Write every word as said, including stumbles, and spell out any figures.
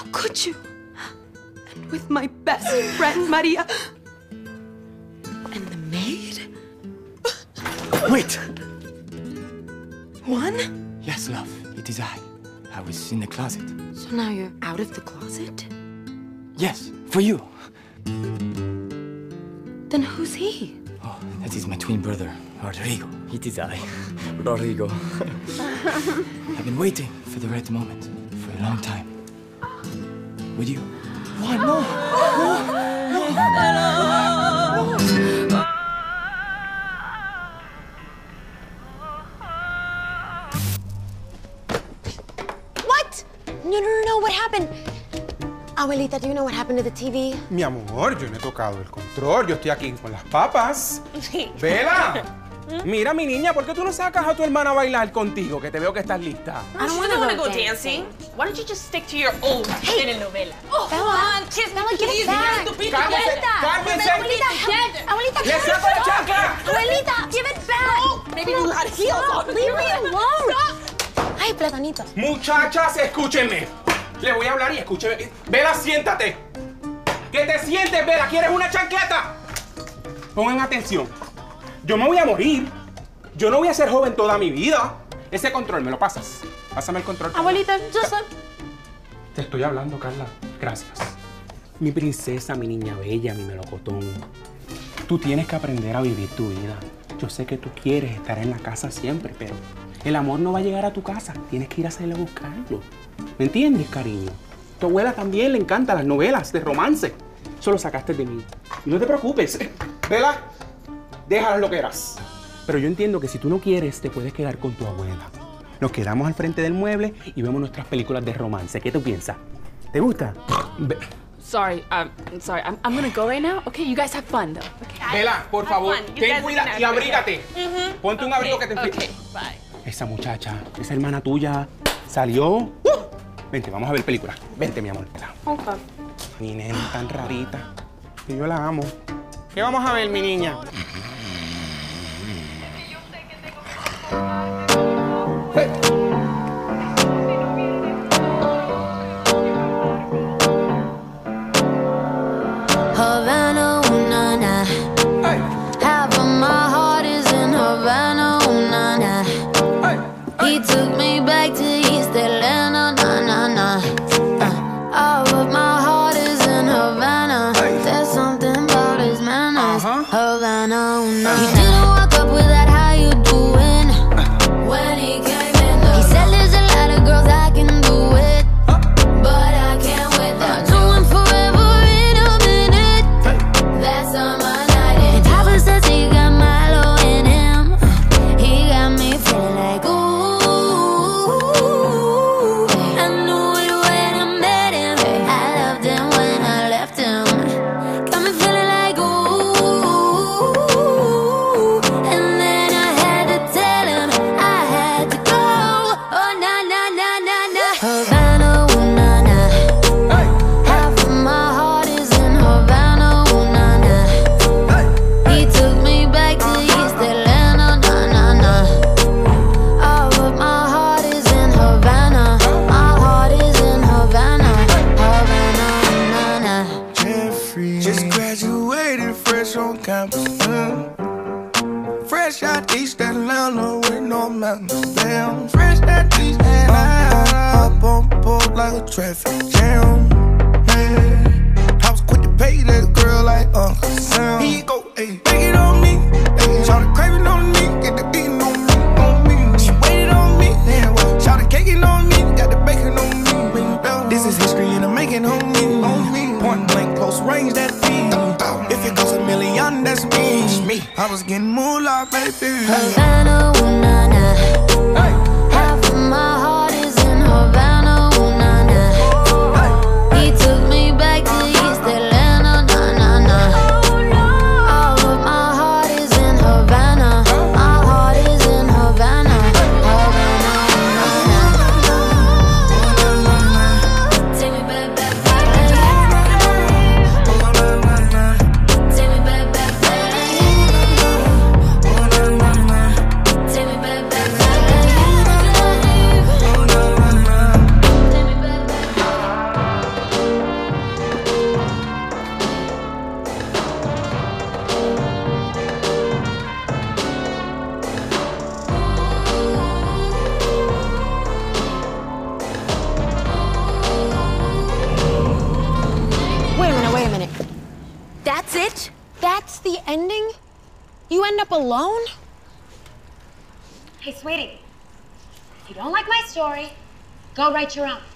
How could you? And with my best friend, Maria. And the maid? Wait! Juan? Yes, love. It is I. I was in the closet. So now you're out of the closet? Yes, for you. Then who's he? Oh, that is my twin brother, Rodrigo. It is I, Rodrigo. I've been waiting for the right moment for a long time. With you. Why, no! No! No! No! What? No, no, no, no. What happened? Abuelita, do you know what happened to the T V? Mi amor, yo no he tocado el control. Yo estoy aquí con las papas. Sí. ¡Vela! Mira, mi niña, ¿por qué tú no sacas a tu hermana a bailar contigo? Que te veo que estás lista. I don't She want to doesn't go, want to go dancing. dancing. Why don't you just stick to your old telenovela? Oh, Bella, Bella, get it back. ¡Cálmese! ¡Cálmese! Abuelita, help. Abuelita, ¡Le saco la chancla! Abuelita, give it back. Maybe you had heels Stop, on. leave me alone. Ay, platanitos. Muchachas, escúchenme. Le voy a hablar y escúcheme. Vela, siéntate. ¿Qué te sientes, Vela? ¿Quieres una chancleta? Pongan atención. Yo me voy a morir. Yo no voy a ser joven toda mi vida. Ese control, ¿me lo pasas? Pásame el control. Abuelita, just let... Te estoy hablando, Carla. Gracias. Mi princesa, mi niña bella, mi melocotón. Tú tienes que aprender a vivir tu vida. Yo sé que tú quieres estar en la casa siempre, pero el amor no va a llegar a tu casa. Tienes que ir a hacerle a buscarlo. ¿Me entiendes, cariño? Tu abuela también le encantan las novelas de romance. Eso lo sacaste de mí. Y no te preocupes. Vela, déjalas lo que eras. Pero yo entiendo que si tú no quieres, te puedes quedar con tu abuela. Nos quedamos al frente del mueble y vemos nuestras películas de romance. ¿Qué tú piensas? ¿Te gusta? Ve- Sorry, um, I'm sorry. I'm, I'm gonna go right now. Okay, you guys have fun, though. Okay. Vela, por favor, fun. You ten guys cuidado can y have fun. abrígate. Ponte un abrigo que te enfríe. Okay, bye. Esa muchacha, esa hermana tuya, salió. ¡Uh! Vente, vamos a ver película. Vente, mi amor. Okay. Mi nena tan rarita. Que yo la amo. ¿Qué vamos a ver, mi niña? Hey. Havana, ooh, na, na. Hey. Half of my heart is in Havana, ooh, na, na. Hey. He took me back to East Atlanta, na, na, na. Uh, all of my heart is in Havana. Hey. There's something about his manners. Uh-huh. Havana, ooh, na. He didn't walk up with that, how you doing? When he came in, he said there's a lot of girls I can do it, but I can't wait. I'll do him forever in a minute. That summer night, and Papa says he got Milo in him. He got me feeling like ooh. I knew it when I met him. I loved him when I left him. Got me feeling like ooh. And then I had to tell him I had to go. Oh na na na na na. Havana, ooh na na. Half of my heart is in Havana, ooh na na. He took me back to East Atlanta, na na na. All of my heart is in Havana. My heart is in Havana, Havana, ooh na na. Jeffrey just graduated fresh on campus. mm. Fresh out East Atlanta with no mountains. Damn, fresh out East Atlanta. Up on board like a traffic jam. Man, I was quick to pay that girl like Uncle Sam. He go, ayy, take it on me. Ayy, shout the craving on me, get the beating on me, on me. She waited on me, damn, well, shout the caking on me, got the bacon on me. This is history and I'm making on me, on me. Point blank, close range, that feed. If it goes a million, that's me. me. I was getting moolah, baby. Havana, ooh na na. Half of my heart is in Havana, ooh na na. He took me back to East Atlanta, na na na. All of my heart is in Havana. My heart is in Havana, Havana, ooh na na. Take me back, back, back. Take me back, back, back. Take me back, you end up alone? Hey, sweetie, if you don't like my story, go write your own.